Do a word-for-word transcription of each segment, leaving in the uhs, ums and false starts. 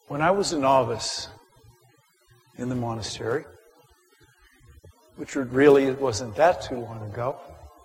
When I was a novice in the monastery, which really wasn't that too long ago,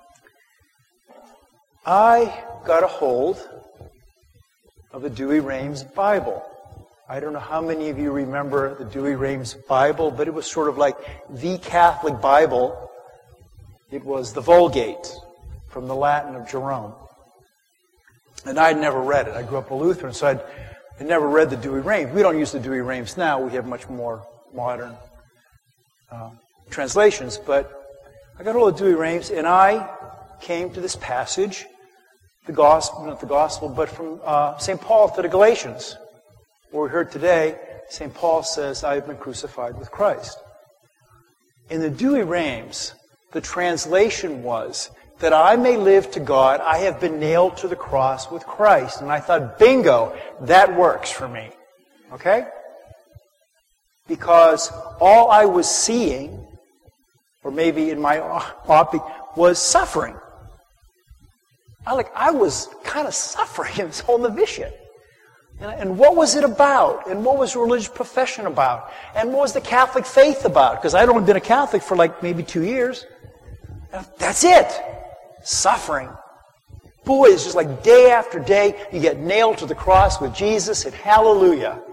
I got a hold of the Douay-Rheims Bible. I don't know how many of you remember the Douay-Rheims Bible, but it was sort of like the Catholic Bible. It was the Vulgate from the Latin of Jerome. And I'd never read it. I grew up a Lutheran, so I'd, I'd never read the Douay-Rheims. We don't use the Douay-Rheims now. We have much more modern uh, translations. But I got hold of Douay-Rheims, and I came to this passage, the Gospel, not the Gospel, but from uh, Saint Paul to the Galatians, where we heard today, Saint Paul says, I have been crucified with Christ. In the Douay-Rheims, the translation was, that I may live to God, I have been nailed to the cross with Christ. And I thought, bingo, that works for me. Okay? Because all I was seeing, or maybe in my optic, was suffering. I like I was kind of suffering in this whole novitiate. And, and what was it about? And what was religious profession about? And what was the Catholic faith about? Because I'd only been a Catholic for like maybe two years. That's it. Suffering. Boy, it's just like day after day, you get nailed to the cross with Jesus, and hallelujah.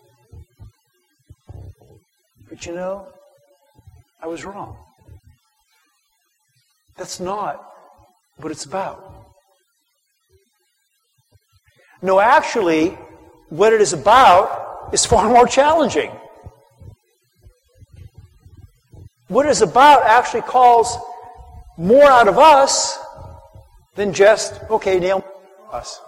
But you know, I was wrong. That's not what it's about. No, actually, what it is about is far more challenging. What it is about actually calls more out of us than just, okay, nail us.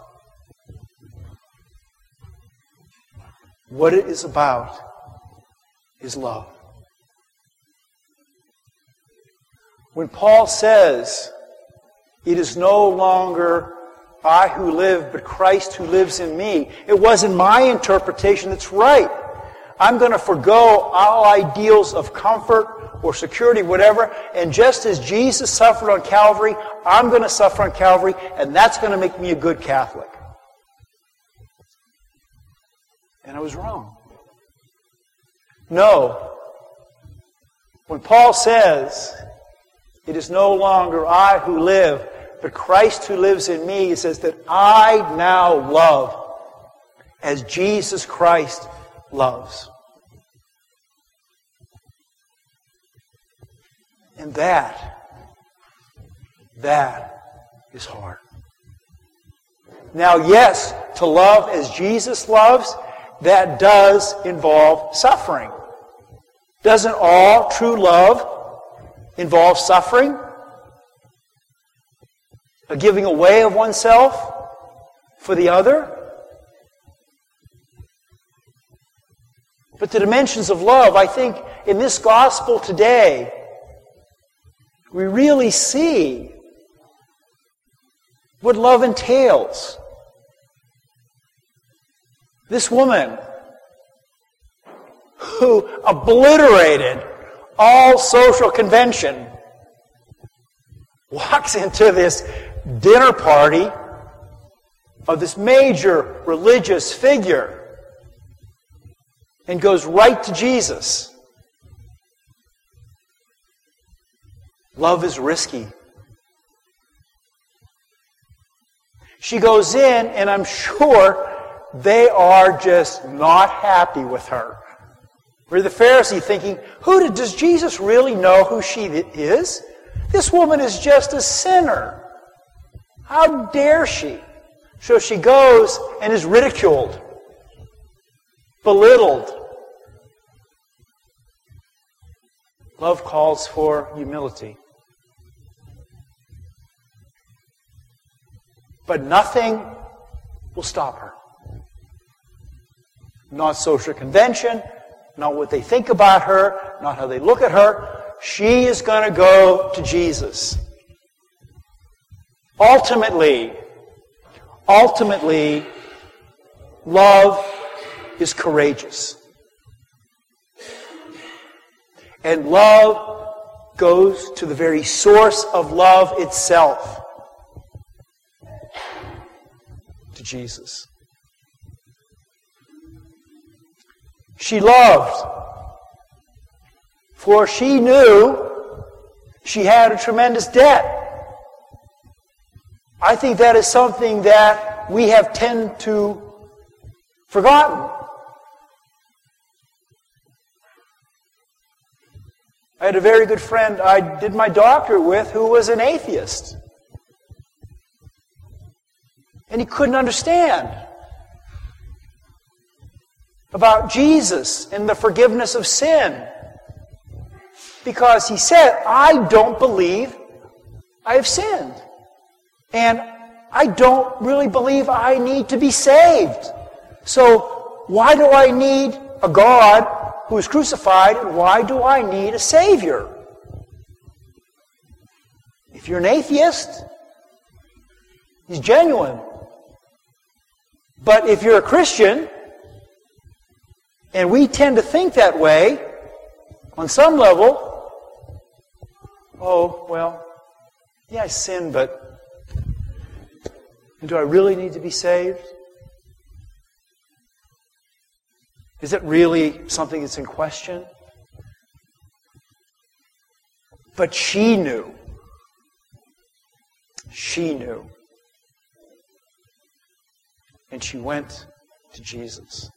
What it is about is love. When Paul says, it is no longer I who live, but Christ who lives in me, it wasn't my interpretation that's right. I'm going to forego all ideals of comfort or security, whatever, and just as Jesus suffered on Calvary, I'm going to suffer on Calvary, and that's going to make me a good Catholic. And I was wrong. No. When Paul says, it is no longer I who live, but Christ who lives in me, he says that I now love as Jesus Christ loves. And that, that is hard. Now, yes, to love as Jesus loves, that does involve suffering. Doesn't all true love involve suffering? A giving away of oneself for the other? But the dimensions of love, I think, in this gospel today, we really see what love entails. This woman who obliterated all social convention walks into this dinner party of this major religious figure and goes right to Jesus. Love is risky. She goes in, and I'm sure they are just not happy with her. We're the Pharisee thinking, who did, does Jesus really know who she is? This woman is just a sinner. How dare she? So she goes and is ridiculed, belittled. Love calls for humility. But nothing will stop her. Not social convention, not what they think about her, not how they look at her. She is going to go to Jesus. Ultimately, ultimately, love is courageous. And love goes to the very source of love itself. To Jesus. She loved. For she knew she had a tremendous debt. I think that is something that we have tend to forgotten. I had a very good friend I did my doctorate with who was an atheist. And he couldn't understand about Jesus and the forgiveness of sin. Because he said, I don't believe I have sinned. And I don't really believe I need to be saved. So why do I need a God who is crucified, and why do I need a Savior? If you're an atheist, he's genuine. But if you're a Christian, and we tend to think that way, on some level, oh, well, yeah, I sinned, but do I really need to be saved? Is it really something that's in question? But she knew. She knew. And she went to Jesus.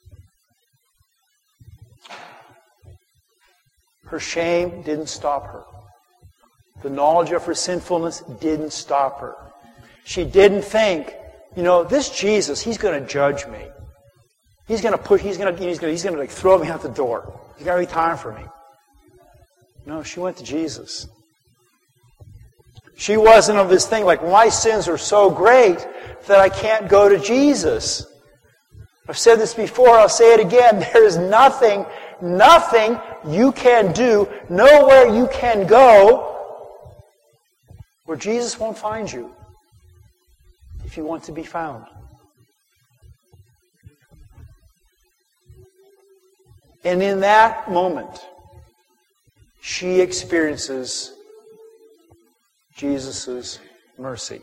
Her shame didn't stop her. The knowledge of her sinfulness didn't stop her. She didn't think, you know, this Jesus, he's going to judge me. He's going to push, he's going to, he's going to, he's going to like throw me out the door. He's got to be time for me. No, she went to Jesus. She wasn't of this thing like, my sins are so great that I can't go to Jesus. I've said this before, I'll say it again. There is nothing, nothing you can do, nowhere you can go where Jesus won't find you if you want to be found. And in that moment, she experiences Jesus' mercy.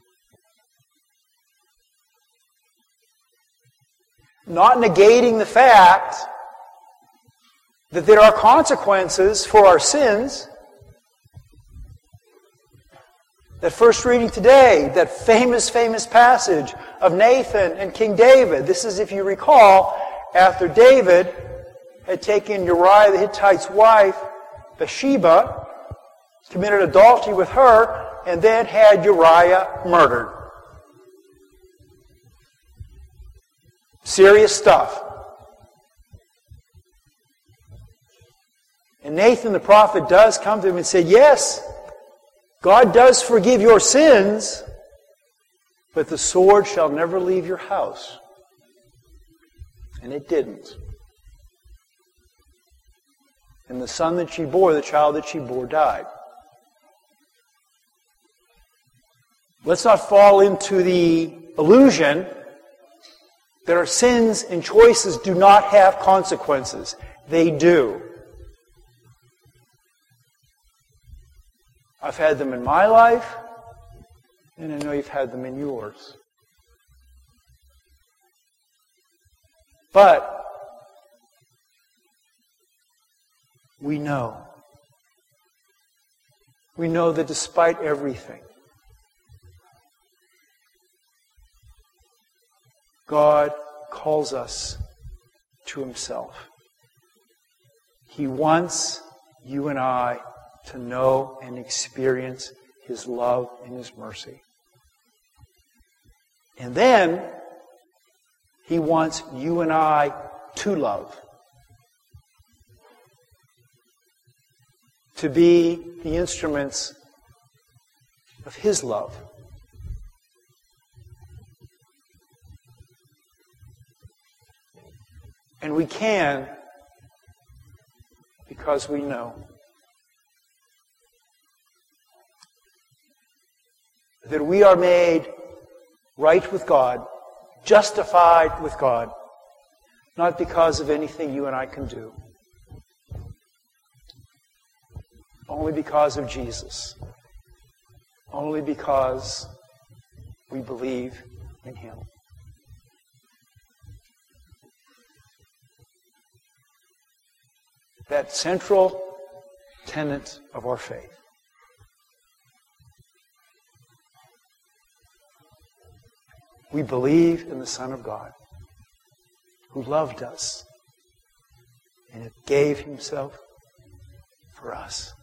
Not negating the fact that there are consequences for our sins. That first reading today, that famous, famous passage of Nathan and King David. This is, if you recall, after David had taken Uriah the Hittite's wife, Bathsheba, committed adultery with her, and then had Uriah murdered. Serious stuff. And Nathan the prophet does come to him and say, yes, God does forgive your sins, but the sword shall never leave your house. And it didn't. And the son that she bore, the child that she bore, died. Let's not fall into the illusion that our sins and choices do not have consequences. They do. I've had them in my life, and I know you've had them in yours. But we know. We know that despite everything, God calls us to Himself. He wants you and I to know and experience His love and His mercy. And then He wants you and I to love. To be the instruments of His love. And we can because we know that we are made right with God, justified with God, not because of anything you and I can do. Only because of Jesus. Only because we believe in Him. that central tenet of our faith. We believe in the Son of God, who loved us and gave himself for us.